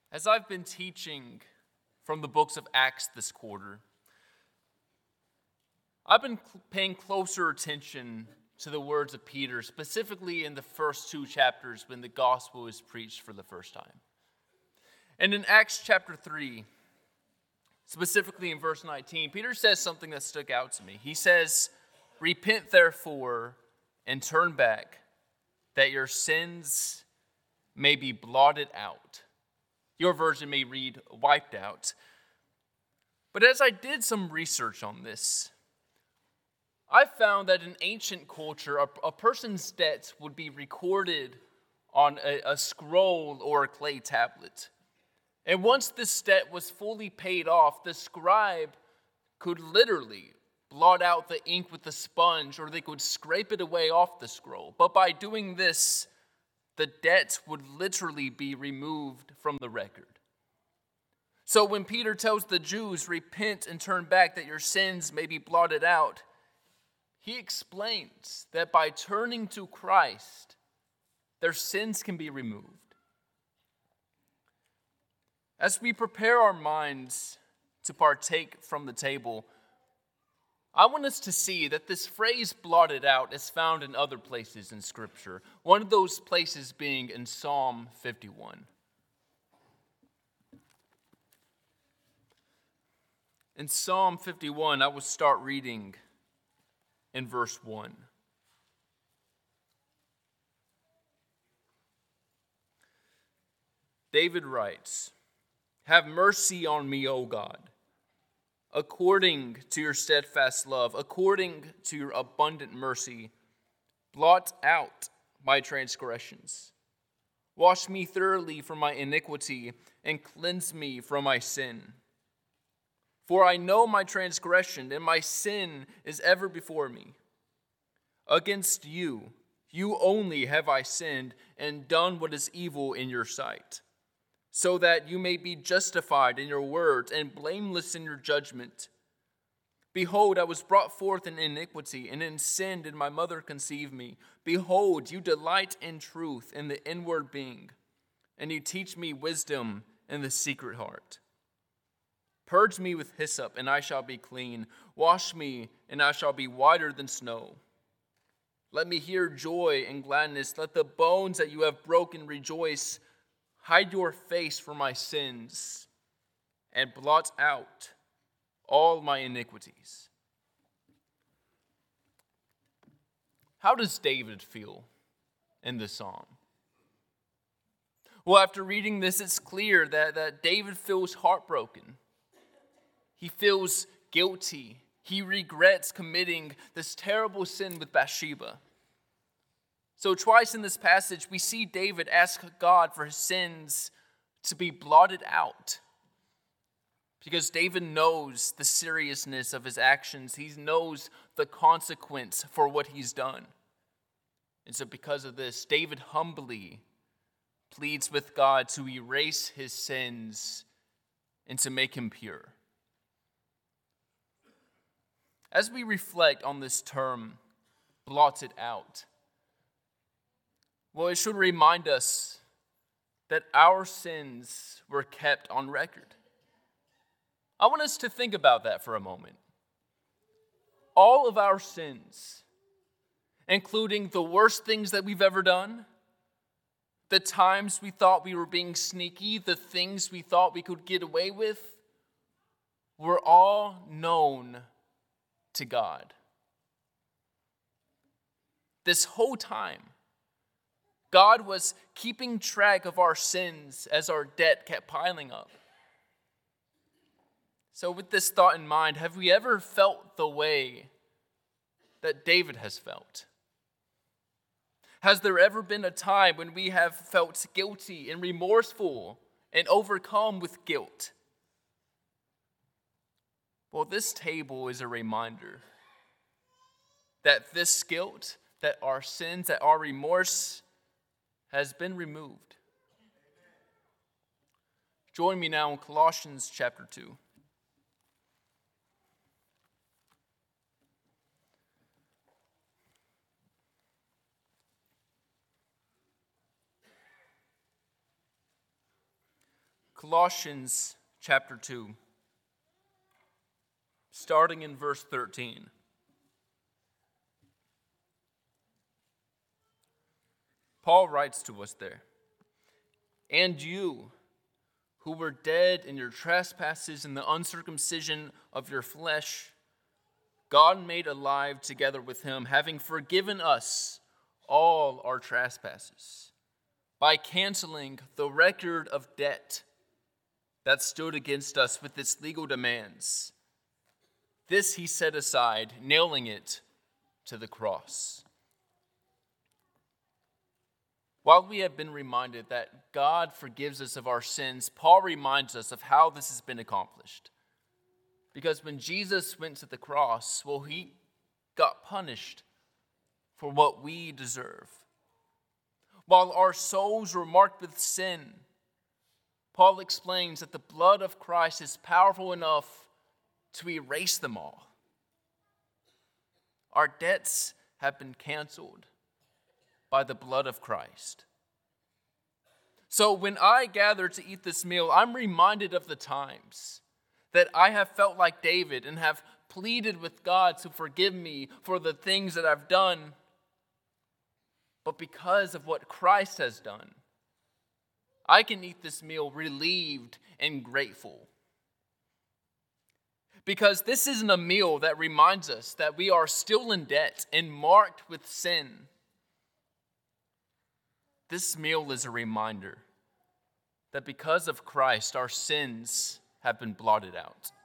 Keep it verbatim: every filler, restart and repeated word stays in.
As I've been teaching from the books of Acts this quarter, I've been paying closer attention to the words of Peter, specifically in the first two chapters when the gospel is preached for the first time. And in Acts chapter three, specifically in verse nineteen, Peter says something that stuck out to me. He says, "Repent therefore and turn back, that your sins may be blotted out." Your version may read, "wiped out." But as I did some research on this, I found that in ancient culture, a, a person's debts would be recorded on a, a scroll or a clay tablet. And once this debt was fully paid off, the scribe could literally blot out the ink with a sponge, or they could scrape it away off the scroll. But by doing this, the debt would literally be removed from the record. So when Peter tells the Jews, "Repent and turn back, that your sins may be blotted out," he explains that by turning to Christ, their sins can be removed. As we prepare our minds to partake from the table, I want us to see that this phrase "blotted out" is found in other places in Scripture. One of those places being in Psalm fifty-one. In Psalm fifty-one, I will start reading in verse one. David writes, "Have mercy on me, O God, according to your steadfast love, according to your abundant mercy. Blot out my transgressions. Wash me thoroughly from my iniquity and cleanse me from my sin. For I know my transgression, and my sin is ever before me. Against you, you only have I sinned and done what is evil in your sight, so that you may be justified in your words and blameless in your judgment. Behold, I was brought forth in iniquity, and in sin did my mother conceive me. Behold, you delight in truth in the inward being, and you teach me wisdom in the secret heart. Purge me with hyssop, and I shall be clean. Wash me, and I shall be whiter than snow. Let me hear joy and gladness. Let the bones that you have broken rejoice. Hide your face from my sins, and blot out all my iniquities." How does David feel in this psalm? Well, after reading this, it's clear that, that David feels heartbroken. He feels guilty. He regrets committing this terrible sin with Bathsheba. So twice in this passage, we see David ask God for his sins to be blotted out. Because David knows the seriousness of his actions. He knows the consequence for what he's done. And so because of this, David humbly pleads with God to erase his sins and to make him pure. As we reflect on this term, blotted out, well, it should remind us that our sins were kept on record. I want us to think about that for a moment. All of our sins, including the worst things that we've ever done, the times we thought we were being sneaky, the things we thought we could get away with, were all known to God. This whole time, God was keeping track of our sins as our debt kept piling up. So with this thought in mind, have we ever felt the way that David has felt? Has there ever been a time when we have felt guilty and remorseful and overcome with guilt? Well, this table is a reminder that this guilt, that our sins, that our remorse has been removed. Join me now in Colossians chapter two. Colossians chapter two, starting in verse thirteen. Paul writes to us there, "And you, who were dead in your trespasses and the uncircumcision of your flesh, God made alive together with him, having forgiven us all our trespasses, by canceling the record of debt that stood against us with its legal demands. This he set aside, nailing it to the cross." While we have been reminded that God forgives us of our sins, Paul reminds us of how this has been accomplished. Because when Jesus went to the cross, well, he got punished for what we deserve. While our souls were marked with sin, Paul explains that the blood of Christ is powerful enough to erase them all. Our debts have been canceled by the blood of Christ. So when I gather to eat this meal, I'm reminded of the times that I have felt like David and have pleaded with God to forgive me for the things that I've done. But because of what Christ has done, I can eat this meal relieved and grateful. Because this isn't a meal that reminds us that we are still in debt and marked with sin. This meal is a reminder that because of Christ, our sins have been blotted out.